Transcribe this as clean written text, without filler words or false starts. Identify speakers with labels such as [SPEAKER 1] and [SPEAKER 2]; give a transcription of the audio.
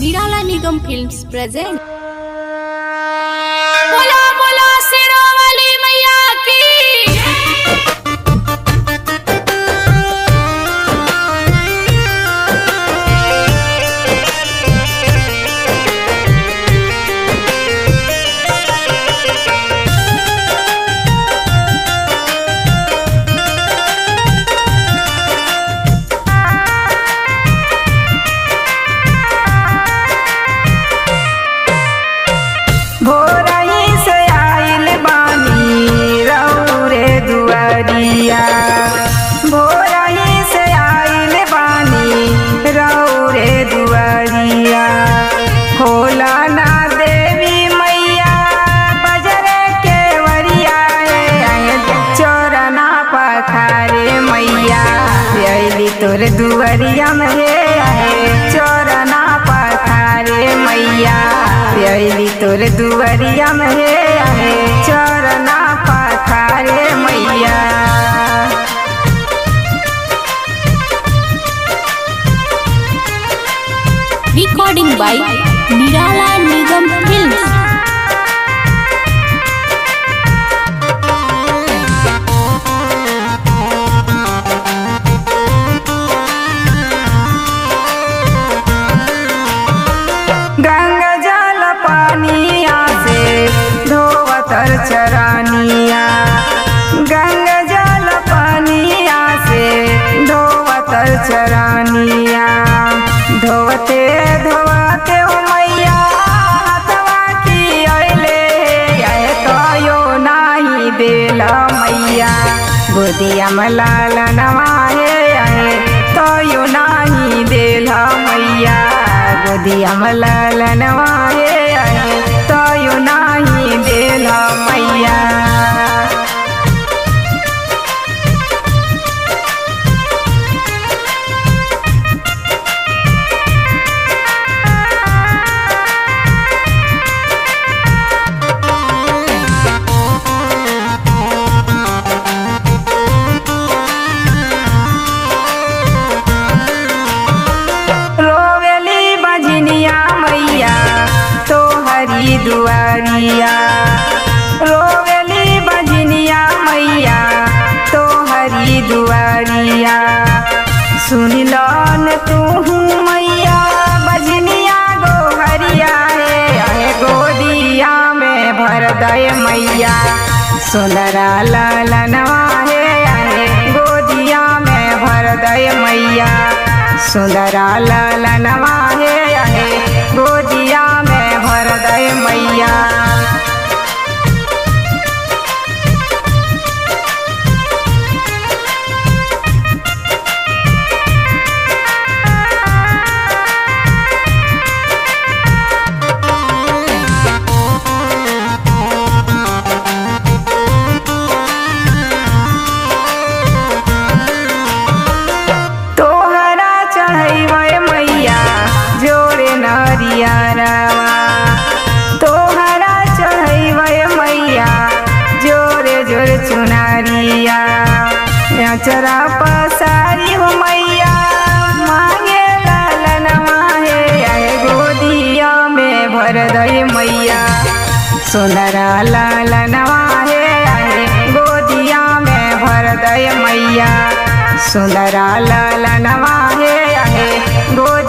[SPEAKER 1] Nirala Nigam Films present.
[SPEAKER 2] बोला बोला शेरों वाली मैया की।
[SPEAKER 3] भोरही से आइल बानी रउरे दुआरिया, भोरही से आइल बानी रउरे दुआरिया। होला ना देवी मैया बजरे के वरिया, चोरना पखारे मैया अइली तोर दुआरिया में चोरना पखारे मैया अइली तोर दुआरिया में चरना पखारे मैया।
[SPEAKER 1] Recording by Nirala Nigam Films.
[SPEAKER 3] Ganga जल पानिया से धोवतर चरानिया, गंगा जल पानिया से धोवतर चरानिया। धोवते धोवते हो मैया हथवा की अइले तो यो नाही देला मैया गोदिया में लाल नवाहे तो यो नाही देला मैया गोदिया में लाल नवाहे तो यो नाही देला मैया। रोवेली बजनिया मैया तो हरी दुआरिया, रोवेली बजनिया मैया तो हरी दुआरिया। सुन लन तू मैया बजनिया गोहरिया गोदिया में भर दे मैया सुंदरा ललनवा गोदिया में भर दे मैया सुंदरा ललनवा गोदिया में भर दे मैया। तोहरा चढ़ैबै मैया जोरे नरियरवा, तोहरा चढ़ैबै मैया जोरे जोरे चुनरिया। चरा पसारी हो मैया मांगे ललनवा गोदिया में भर दे मैया सुंदरा ललनवा गोदिया में भर दे मैया सुंदरा ललनवा